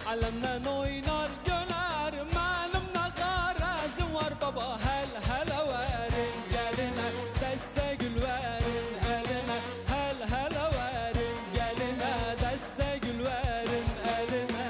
Alemden oynar göler, benim ne garazım var baba. Hel hele verin geline, deste gül verin eline. Hel hele verin geline, deste gül verin eline.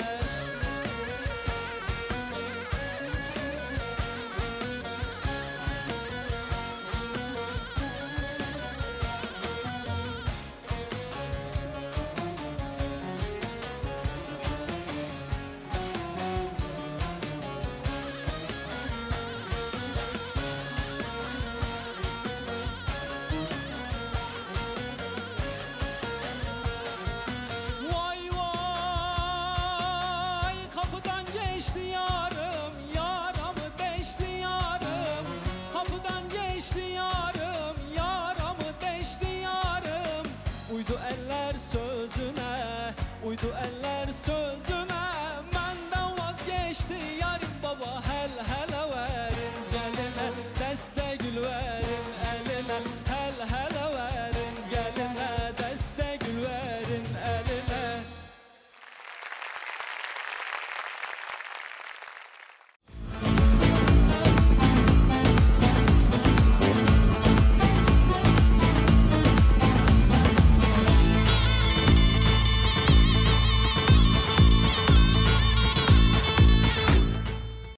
Uydu eller sözüne, uydu eller sözüne.